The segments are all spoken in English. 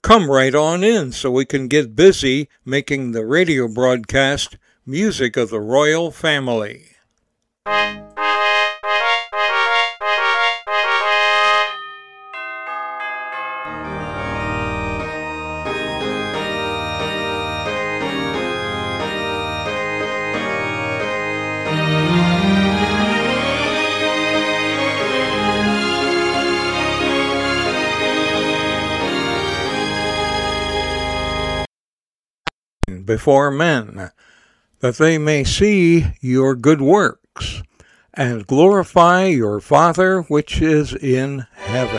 Come right on in so we can get busy making the radio broadcast Music of the Royal Family. Before men, that they may see your good works, and glorify your Father which is in heaven.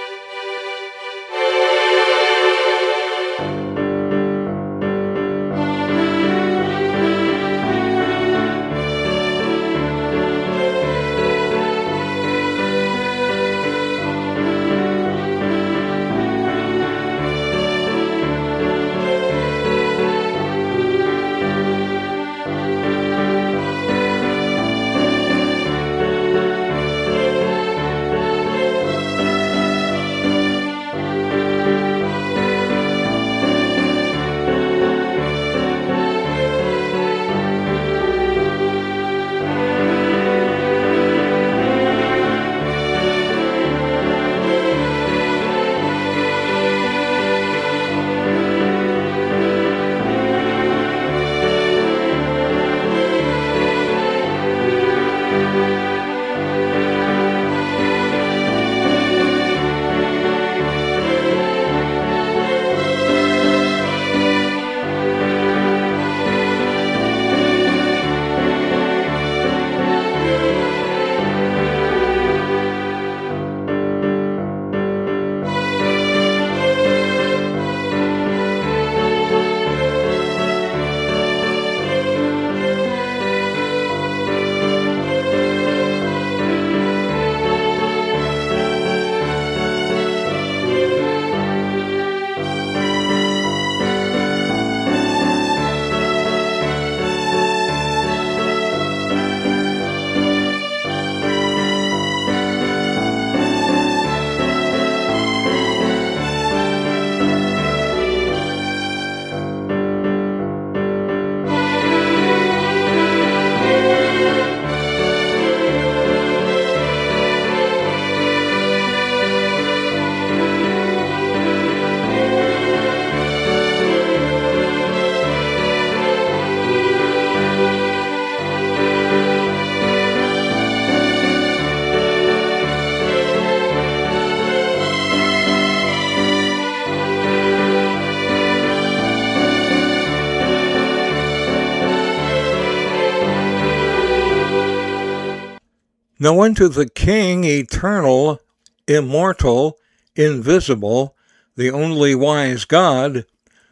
Now unto the King, eternal, immortal, invisible, the only wise God,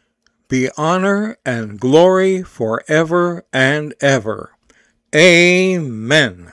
be honor and glory forever and ever. Amen.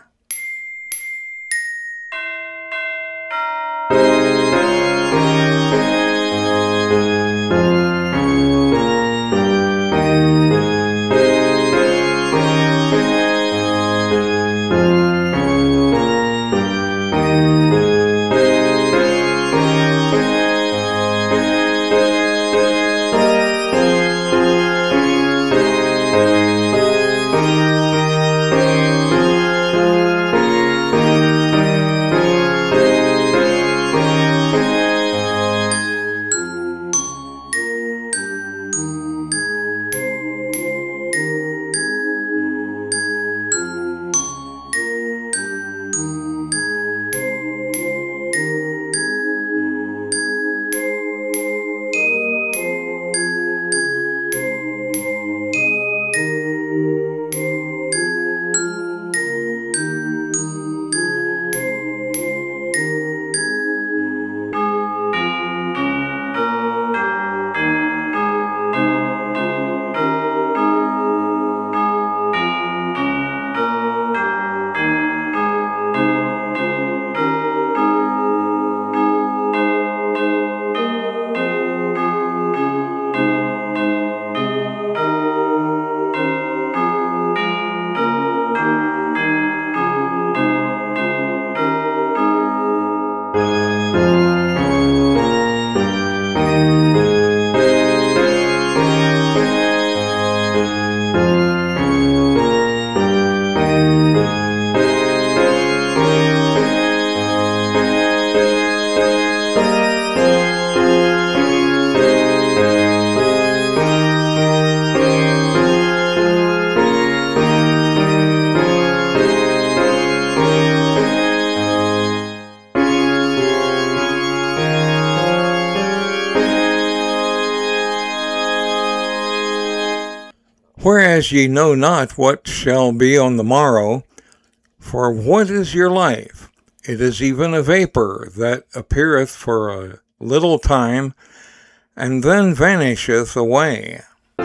Whereas ye know not what shall be on the morrow, for what is your life? It is even a vapor that appeareth for a little time, and then vanisheth away.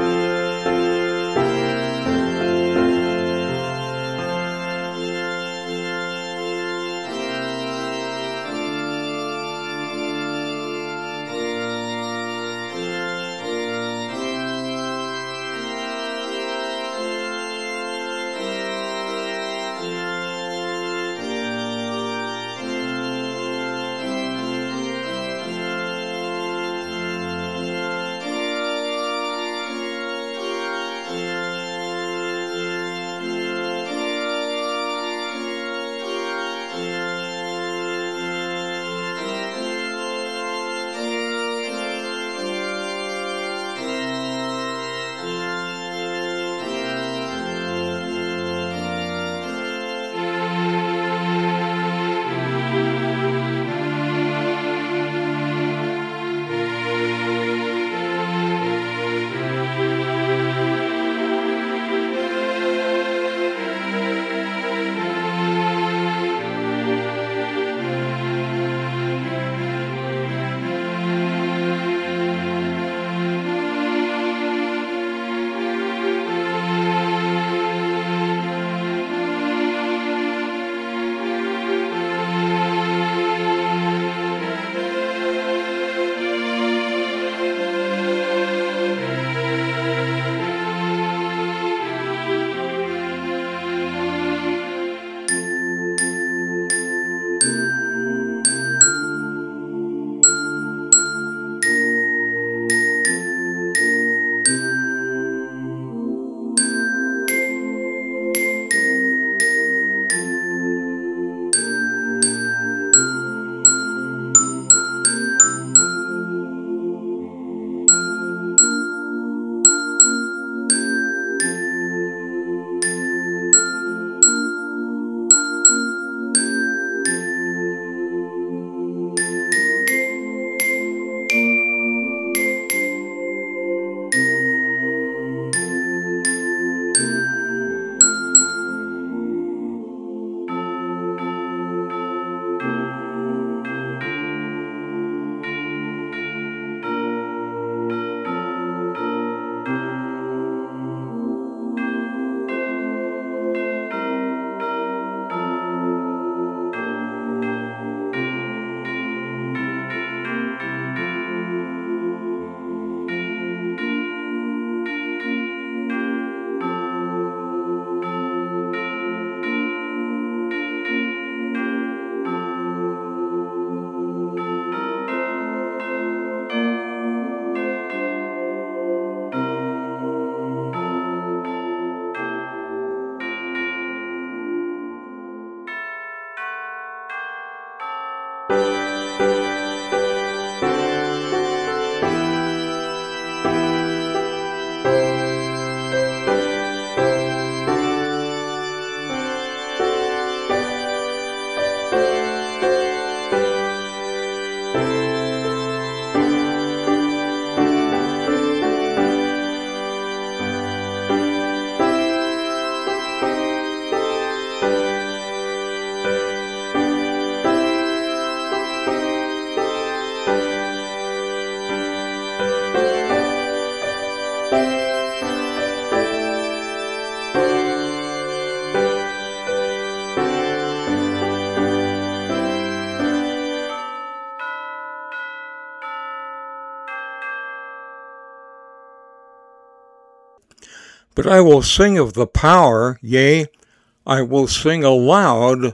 But I will sing of the power, yea, I will sing aloud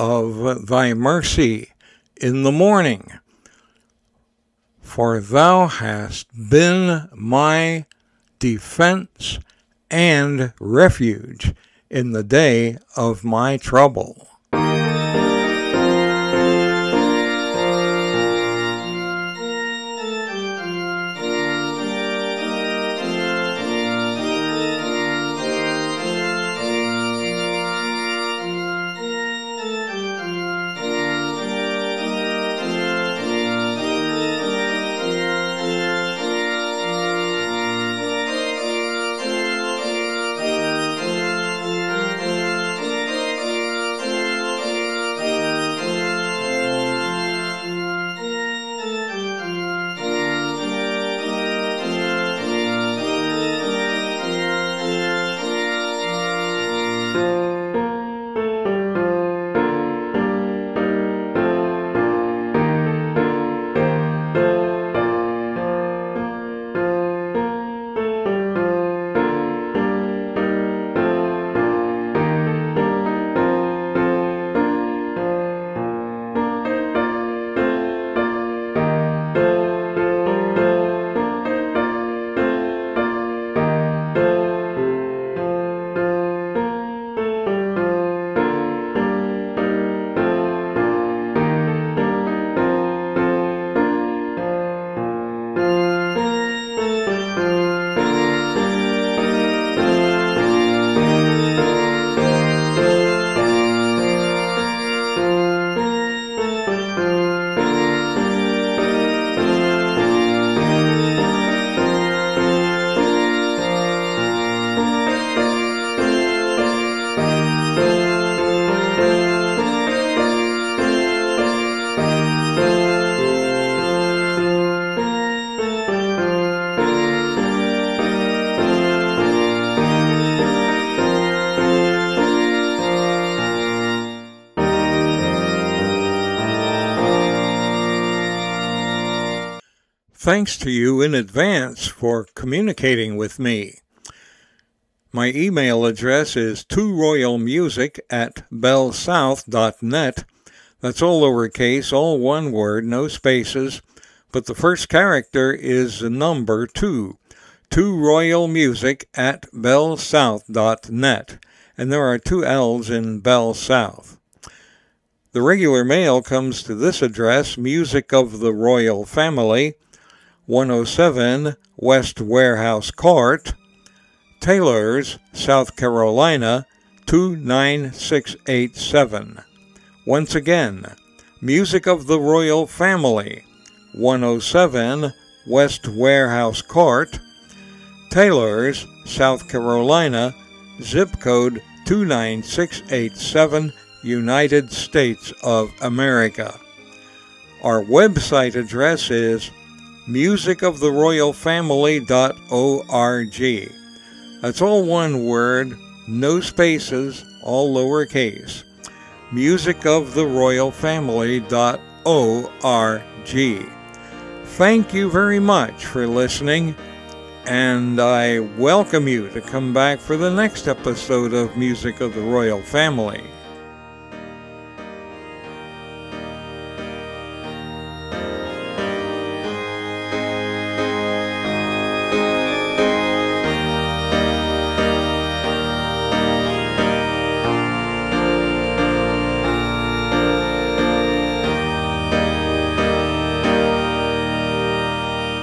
of thy mercy in the morning. For thou hast been my defense and refuge in the day of my trouble. Thanks to you in advance for communicating with me. My email address is tworoyalmusic@bellsouth.net. That's all lowercase, all one word, no spaces, but the first character is the number 2. tworoyalmusic@bellsouth.net. And there are 2 L's in Bell South. The regular mail comes to this address, Music of the Royal Family, 107 West Warehouse Court, Taylors, South Carolina, 29687. Once again, Music of the Royal Family, 107 West Warehouse Court, Taylors, South Carolina, zip code 29687, United States of America. Our website address is musicoftheroyalfamily.org. That's all one word, no spaces, all lowercase. musicoftheroyalfamily.org. Thank you very much for listening, and I welcome you to come back for the next episode of Music of the Royal Family.